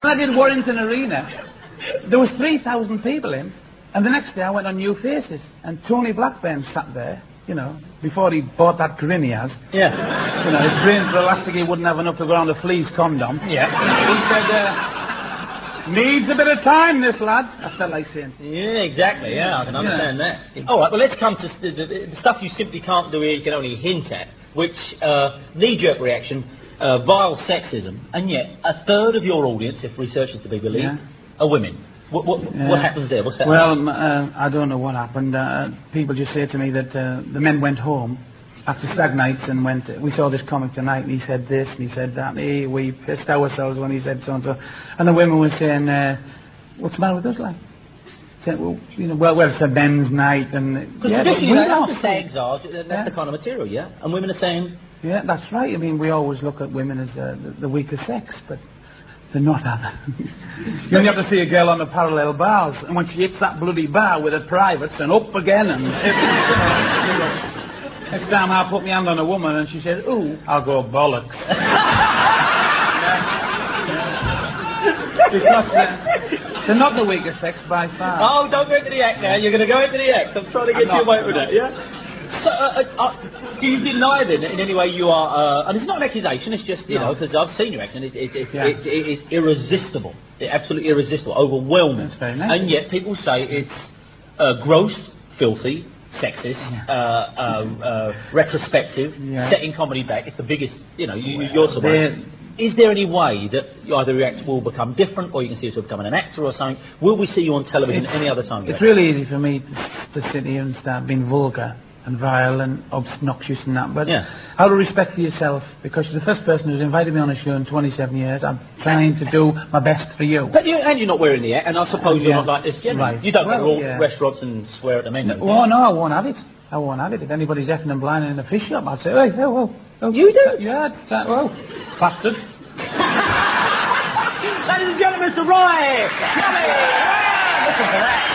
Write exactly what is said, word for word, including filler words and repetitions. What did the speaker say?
When I did Warrington Arena, there was three thousand people in, and the next day I went on New Faces, and Tony Blackburn sat there, you know, before he bought that grin he has. Yeah. You know, his grin's for elastic, he wouldn't have enough to go on the fleece condom. Yeah. He said, uh, needs a bit of time, this lad. I felt like saying. Yeah, exactly, yeah, I can understand Yeah. that. All right, well, let's come to the, the, the stuff you simply can't do here, you can only hint at, which, uh, knee-jerk reaction, uh, vile sexism, and yet a third of your audience, if research is to be believed, Yeah. are women. What, what, Yeah. what happens there? What's that? Well, um, uh, I don't know what happened. Uh, people just say to me that uh, the men went home after stag nights and went, we saw this comic tonight, and he said this, and he said that, and hey, we pissed ourselves when he said so and so. And the women were saying, uh, what's the matter with us, like? Saying, well, you know, well, well, it's a men's night, and... Because yeah, traditionally, we that's are. the tags are, that's Yeah. the kind of material, yeah? And women are saying... Yeah, that's right. I mean, we always look at women as uh, the, the weaker sex, but they're not other. You only have to see a girl on the parallel bars, and when she hits that bloody bar with her privates and up again, and next time I put my hand on a woman and she says, "Ooh," I'll go bollocks. Because uh, they're not the weaker sex by far. Oh, don't go into the act now. You're going to go into the act. I'm trying to get I'm you not, away with I'm that, yeah? So, uh, uh, uh, do you deny then in any way you are, uh, and it's not an accusation, it's just, you No. know, because I've seen your act and it's, it's, it's, Yeah. it, it is irresistible. It's absolutely irresistible, overwhelming. That's very nice. And yet people say it's uh, gross, filthy, sexist, Yeah. uh, uh, uh, retrospective, Yeah. setting comedy back. It's the biggest, you know, you, Well, you're sort of... they're- Is there any way that either your act will become different, or you can see yourself becoming an actor or something? Will we see you on television any other time? It's really easy for me to, to sit here and start being vulgar and vile and obnoxious and that, but Yeah. out of respect for yourself, because you're the first person who's invited me on a show in twenty-seven years, I'm trying to do my best for you. But you, and you're not wearing the act, and I suppose you're Yeah. not like this generally. Right. You don't Well, go to all yeah. restaurants and swear at the menu. Oh, no, I won't have it. I won't have it. If anybody's effing and blinding in a fish shop, I'll say, hey, oh, oh, oh. You do? Yeah, that, oh, bastard. Ladies and gentlemen, Sir Roy! Yummy! Listen to that.